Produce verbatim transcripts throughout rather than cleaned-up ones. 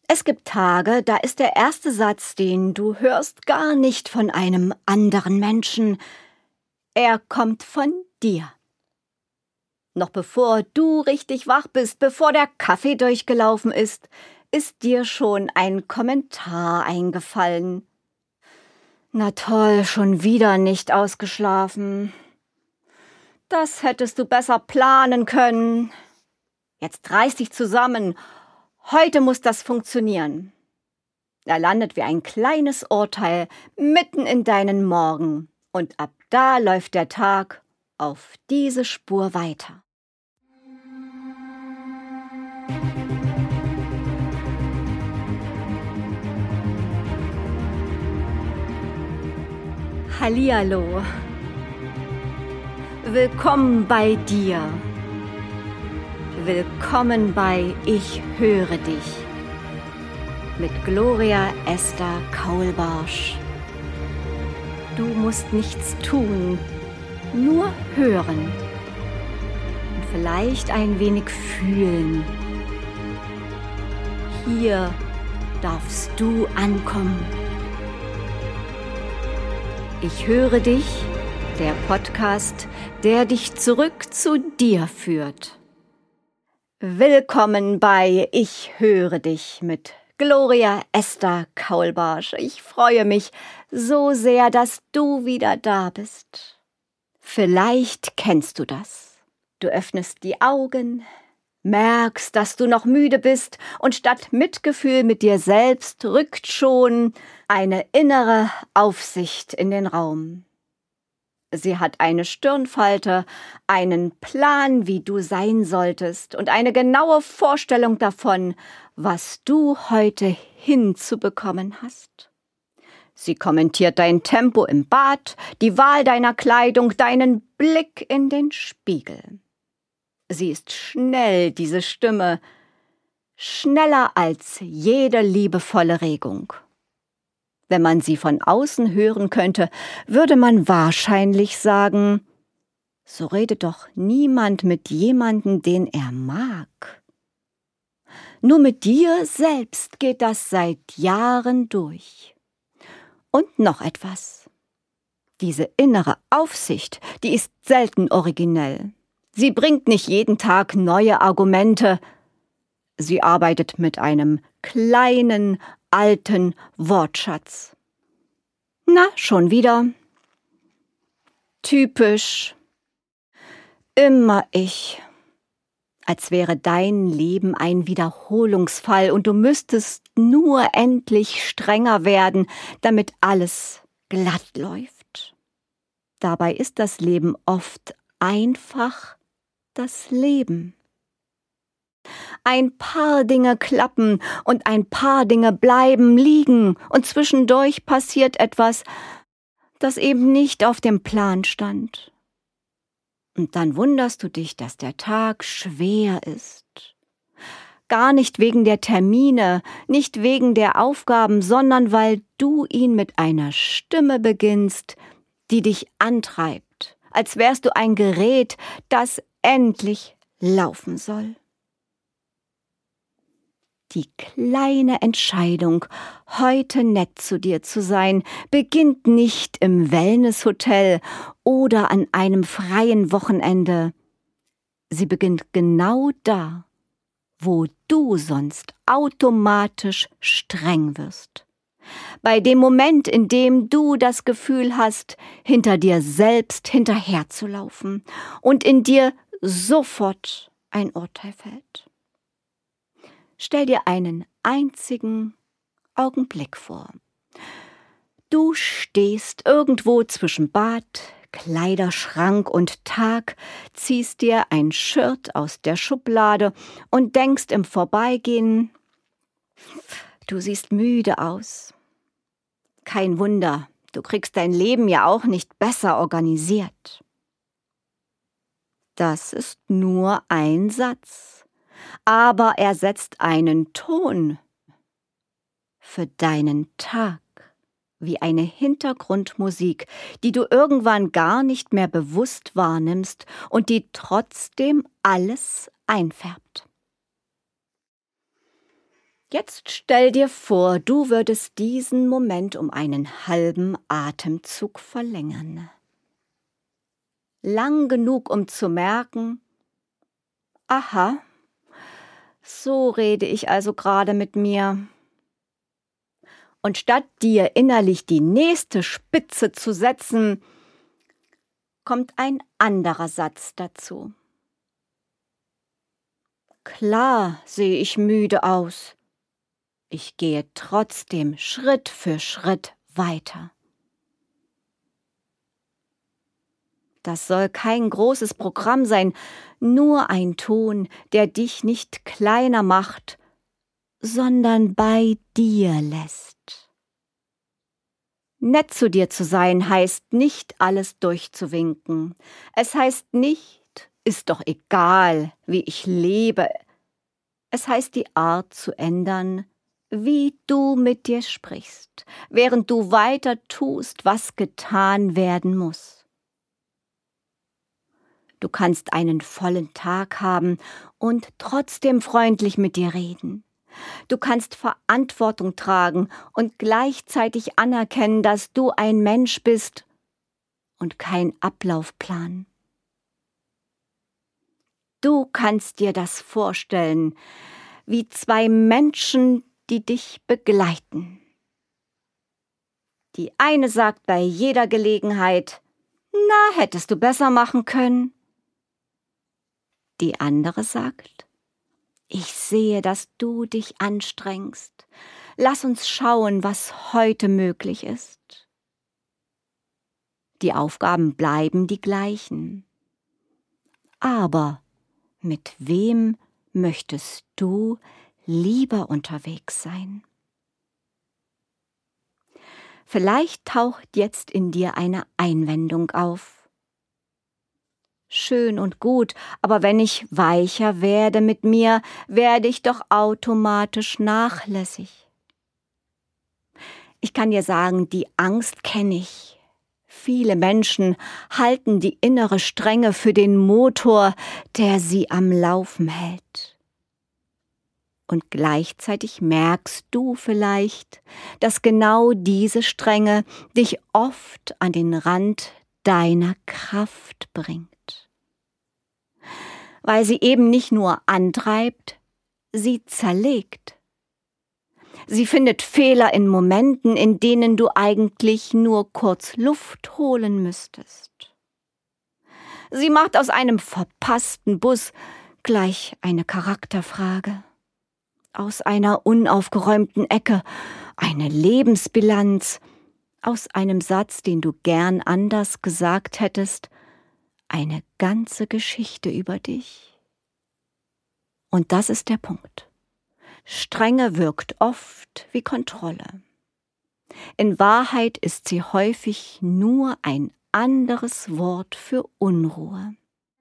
Es gibt Tage, da ist der erste Satz, den du hörst, gar nicht von einem anderen Menschen. Er kommt von dir. Noch bevor du richtig wach bist, bevor der Kaffee durchgelaufen ist, ist dir schon ein Kommentar eingefallen. Na toll, schon wieder nicht ausgeschlafen. Das hättest du besser planen können. Jetzt reiß dich zusammen. Heute muss das funktionieren. Er landet wie ein kleines Urteil mitten in deinen Morgen. Und ab da läuft der Tag auf diese Spur weiter. Hallihallo. Willkommen bei dir. Willkommen bei Ich höre dich. Mit Gloria Esther Kaulbarsch. Du musst nichts tun, nur hören. Und vielleicht ein wenig fühlen. Hier darfst du ankommen. Ich höre dich, der Podcast, der dich zurück zu dir führt. Willkommen bei Ich höre dich mit Gloria Esther Kaulbarsch. Ich freue mich so sehr, dass du wieder da bist. Vielleicht kennst du das. Du öffnest die Augen, merkst, dass du noch müde bist und statt Mitgefühl mit dir selbst rückt schon eine innere Aufsicht in den Raum. Sie hat eine Stirnfalte, einen Plan, wie du sein solltest und eine genaue Vorstellung davon, was du heute hinzubekommen hast. Sie kommentiert dein Tempo im Bad, die Wahl deiner Kleidung, deinen Blick in den Spiegel. Sie ist schnell, diese Stimme, schneller als jede liebevolle Regung. Wenn man sie von außen hören könnte, würde man wahrscheinlich sagen, so redet doch niemand mit jemandem, den er mag. Nur mit dir selbst geht das seit Jahren durch. Und noch etwas. Diese innere Aufsicht, die ist selten originell. Sie bringt nicht jeden Tag neue Argumente. Sie arbeitet mit einem kleinen, alten Wortschatz. Na, schon wieder. Typisch. Immer ich. Als wäre dein Leben ein Wiederholungsfall und du müsstest nur endlich strenger werden, damit alles glatt läuft. Dabei ist das Leben oft einfach das Leben. Ein paar Dinge klappen und ein paar Dinge bleiben liegen und zwischendurch passiert etwas, das eben nicht auf dem Plan stand. Und dann wunderst du dich, dass der Tag schwer ist. Gar nicht wegen der Termine, nicht wegen der Aufgaben, sondern weil du ihn mit einer Stimme beginnst, die dich antreibt, als wärst du ein Gerät, das endlich laufen soll. Die kleine Entscheidung, heute nett zu dir zu sein, beginnt nicht im Wellnesshotel oder an einem freien Wochenende. Sie beginnt genau da, wo du sonst automatisch streng wirst. Bei dem Moment, in dem du das Gefühl hast, hinter dir selbst hinterherzulaufen und in dir sofort ein Urteil fällt. Stell dir einen einzigen Augenblick vor. Du stehst irgendwo zwischen Bad, Kleiderschrank und Tag, ziehst dir ein Shirt aus der Schublade und denkst im Vorbeigehen, du siehst müde aus. Kein Wunder, du kriegst dein Leben ja auch nicht besser organisiert. Das ist nur ein Satz. Aber er setzt einen Ton für deinen Tag, wie eine Hintergrundmusik, die du irgendwann gar nicht mehr bewusst wahrnimmst und die trotzdem alles einfärbt. Jetzt stell dir vor, du würdest diesen Moment um einen halben Atemzug verlängern. Lang genug, um zu merken, aha, so rede ich also gerade mit mir. Und statt dir innerlich die nächste Spitze zu setzen, kommt ein anderer Satz dazu. Klar sehe ich müde aus. Ich gehe trotzdem Schritt für Schritt weiter. Das soll kein großes Programm sein, nur ein Ton, der dich nicht kleiner macht, sondern bei dir lässt. Nett zu dir zu sein heißt nicht, alles durchzuwinken. Es heißt nicht, ist doch egal, wie ich lebe. Es heißt, die Art zu ändern, wie du mit dir sprichst, während du weiter tust, was getan werden muss. Du kannst einen vollen Tag haben und trotzdem freundlich mit dir reden. Du kannst Verantwortung tragen und gleichzeitig anerkennen, dass du ein Mensch bist und kein Ablaufplan. Du kannst dir das vorstellen, wie zwei Menschen, die dich begleiten. Die eine sagt bei jeder Gelegenheit, na, hättest du besser machen können. Die andere sagt, ich sehe, dass du dich anstrengst. Lass uns schauen, was heute möglich ist. Die Aufgaben bleiben die gleichen. Aber mit wem möchtest du lieber unterwegs sein? Vielleicht taucht jetzt in dir eine Einwendung auf. Schön und gut, aber wenn ich weicher werde mit mir, werde ich doch automatisch nachlässig. Ich kann dir sagen, die Angst kenne ich. Viele Menschen halten die innere Strenge für den Motor, der sie am Laufen hält. Und gleichzeitig merkst du vielleicht, dass genau diese Strenge dich oft an den Rand deiner Kraft bringt. Weil sie eben nicht nur antreibt, sie zerlegt. Sie findet Fehler in Momenten, in denen du eigentlich nur kurz Luft holen müsstest. Sie macht aus einem verpassten Bus gleich eine Charakterfrage. Aus einer unaufgeräumten Ecke eine Lebensbilanz. Aus einem Satz, den du gern anders gesagt hättest, eine ganze Geschichte über dich. Und das ist der Punkt. Strenge wirkt oft wie Kontrolle. In Wahrheit ist sie häufig nur ein anderes Wort für Unruhe.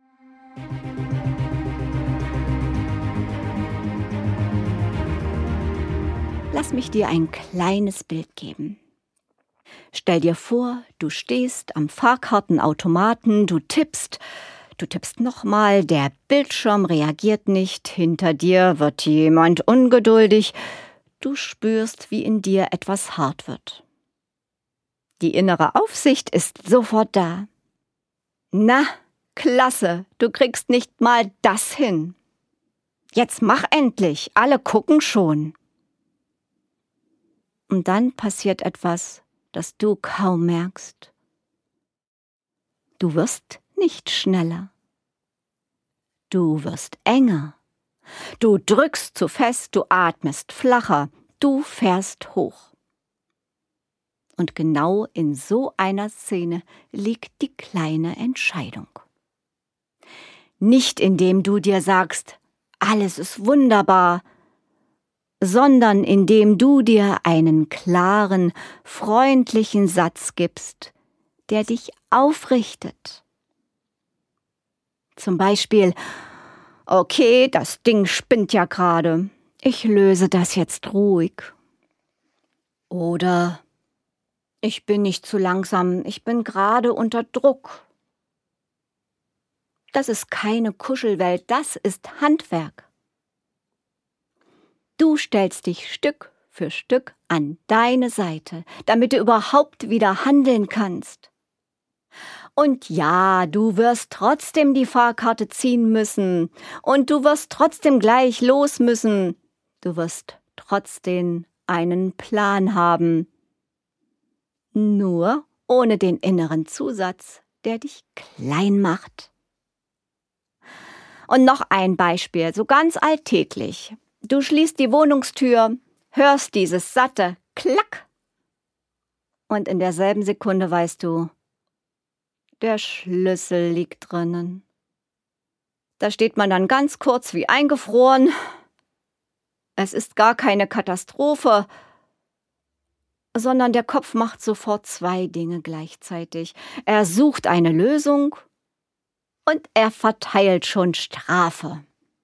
Lass mich dir ein kleines Bild geben. Stell dir vor, du stehst am Fahrkartenautomaten, du tippst, du tippst nochmal, der Bildschirm reagiert nicht, hinter dir wird jemand ungeduldig, du spürst, wie in dir etwas hart wird. Die innere Aufsicht ist sofort da. Na, klasse, du kriegst nicht mal das hin. Jetzt mach endlich, alle gucken schon. Und dann passiert etwas, das du kaum merkst. Du wirst nicht schneller. Du wirst enger. Du drückst zu fest, du atmest flacher, du fährst hoch. Und genau in so einer Szene liegt die kleine Entscheidung. Nicht indem du dir sagst, alles ist wunderbar, sondern indem du dir einen klaren, freundlichen Satz gibst, der dich aufrichtet. Zum Beispiel, okay, das Ding spinnt ja gerade, ich löse das jetzt ruhig. Oder, ich bin nicht zu langsam, ich bin gerade unter Druck. Das ist keine Kuschelwelt, das ist Handwerk. Du stellst dich Stück für Stück an deine Seite, damit du überhaupt wieder handeln kannst. Und ja, du wirst trotzdem die Fahrkarte ziehen müssen und du wirst trotzdem gleich los müssen. Du wirst trotzdem einen Plan haben. Nur ohne den inneren Zusatz, der dich klein macht. Und noch ein Beispiel, so ganz alltäglich. Du schließt die Wohnungstür, hörst dieses satte Klack und in derselben Sekunde weißt du, der Schlüssel liegt drinnen. Da steht man dann ganz kurz wie eingefroren. Es ist gar keine Katastrophe, sondern der Kopf macht sofort zwei Dinge gleichzeitig. Er sucht eine Lösung und er verteilt schon Strafe.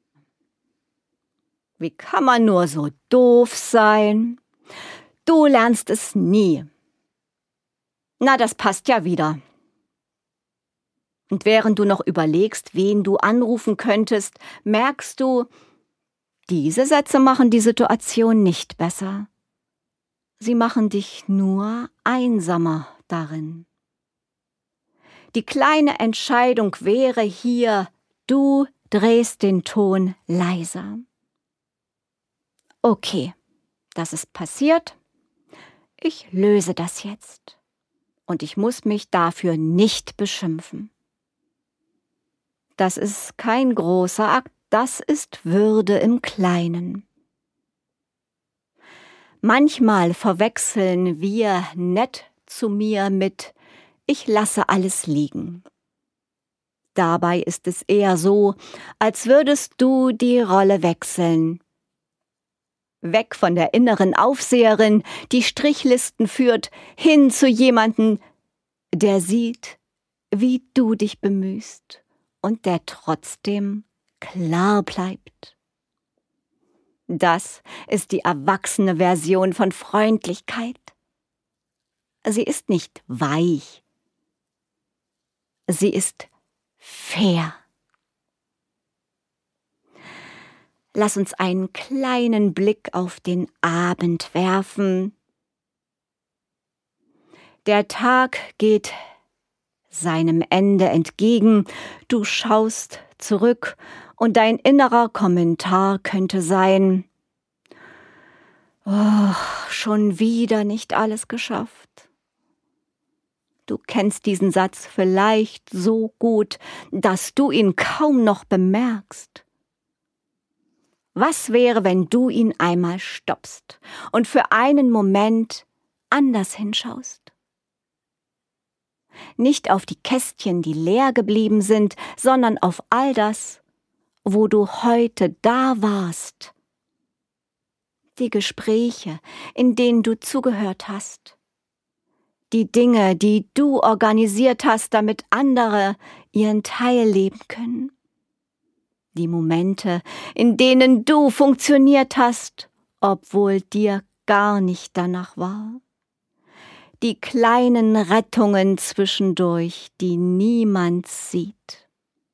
Wie kann man nur so doof sein? Du lernst es nie. Na, das passt ja wieder. Und während du noch überlegst, wen du anrufen könntest, merkst du, diese Sätze machen die Situation nicht besser. Sie machen dich nur einsamer darin. Die kleine Entscheidung wäre hier, du drehst den Ton leiser. Okay, das ist passiert. Ich löse das jetzt. Und ich muss mich dafür nicht beschimpfen. Das ist kein großer Akt, das ist Würde im Kleinen. Manchmal verwechseln wir nett zu mir mit ich lasse alles liegen. Dabei ist es eher so, als würdest du die Rolle wechseln. Weg von der inneren Aufseherin, die Strichlisten führt, hin zu jemandem, der sieht, wie du dich bemühst. Und der trotzdem klar bleibt. Das ist die erwachsene Version von Freundlichkeit. Sie ist nicht weich. Sie ist fair. Lass uns einen kleinen Blick auf den Abend werfen. Der Tag geht seinem Ende entgegen, du schaust zurück und dein innerer Kommentar könnte sein, oh, schon wieder nicht alles geschafft. Du kennst diesen Satz vielleicht so gut, dass du ihn kaum noch bemerkst. Was wäre, wenn du ihn einmal stoppst und für einen Moment anders hinschaust? Nicht auf die Kästchen, die leer geblieben sind, sondern auf all das, wo du heute da warst. Die Gespräche, in denen du zugehört hast. Die Dinge, die du organisiert hast, damit andere ihren Teil leben können. Die Momente, in denen du funktioniert hast, obwohl dir gar nicht danach war. Die kleinen Rettungen zwischendurch, die niemand sieht.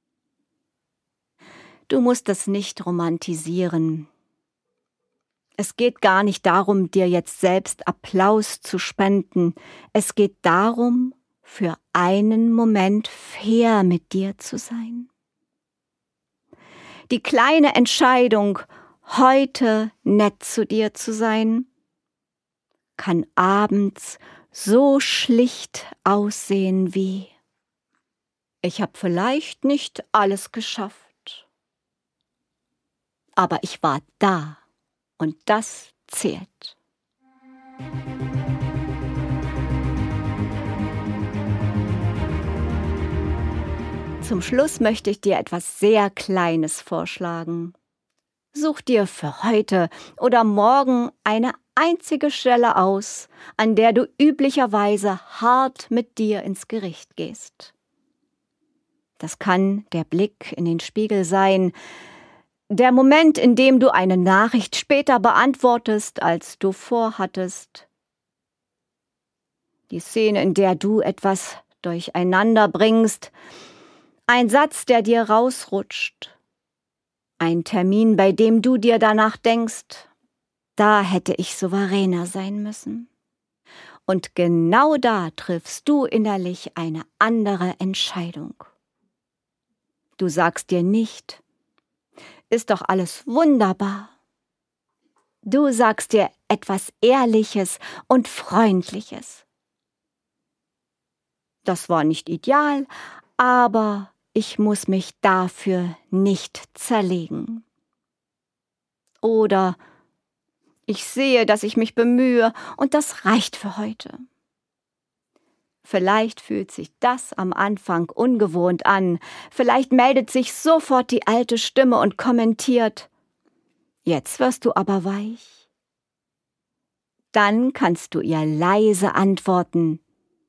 Du musst es nicht romantisieren. Es geht gar nicht darum, dir jetzt selbst Applaus zu spenden. Es geht darum, für einen Moment fair mit dir zu sein. Die kleine Entscheidung, heute nett zu dir zu sein, kann abends so schlicht aussehen wie: Ich habe vielleicht nicht alles geschafft, aber ich war da und das zählt. Zum Schluss möchte ich dir etwas sehr Kleines vorschlagen. Such dir für heute oder morgen eine einzige Stelle aus, an der du üblicherweise hart mit dir ins Gericht gehst. Das kann der Blick in den Spiegel sein, der Moment, in dem du eine Nachricht später beantwortest, als du vorhattest, die Szene, in der du etwas durcheinander bringst, ein Satz, der dir rausrutscht, ein Termin, bei dem du dir danach denkst, Da hätte ich souveräner sein müssen. Und genau da triffst du innerlich eine andere Entscheidung. Du sagst dir nicht, ist doch alles wunderbar. Du sagst dir etwas Ehrliches und Freundliches. Das war nicht ideal, aber ich muss mich dafür nicht zerlegen. Oder ich sehe, dass ich mich bemühe und das reicht für heute. Vielleicht fühlt sich das am Anfang ungewohnt an, vielleicht meldet sich sofort die alte Stimme und kommentiert, jetzt wirst du aber weich. Dann kannst du ihr leise antworten,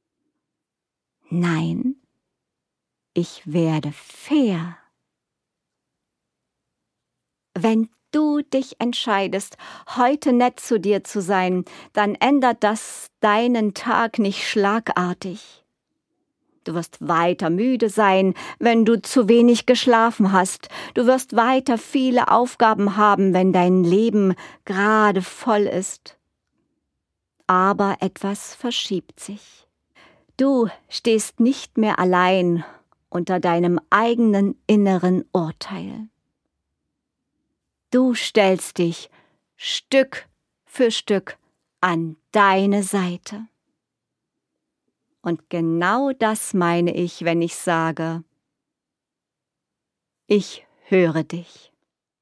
nein, ich werde fair. Wenn du dich entscheidest, heute nett zu dir zu sein, dann ändert das deinen Tag nicht schlagartig. Du wirst weiter müde sein, wenn du zu wenig geschlafen hast. Du wirst weiter viele Aufgaben haben, wenn dein Leben gerade voll ist. Aber etwas verschiebt sich. Du stehst nicht mehr allein unter deinem eigenen inneren Urteil. Du stellst dich Stück für Stück an deine Seite. Und genau das meine ich, wenn ich sage, ich höre dich.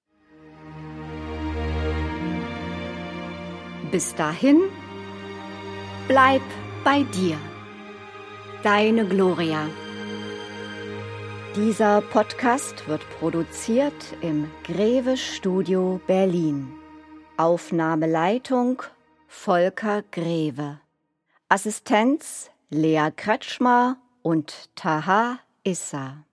Bis dahin, bleib bei dir. Deine Gloria. Dieser Podcast wird produziert im Greve Studio Berlin. Aufnahmeleitung Volker Greve. Assistenz Lea Kretschmer und Taha Issa.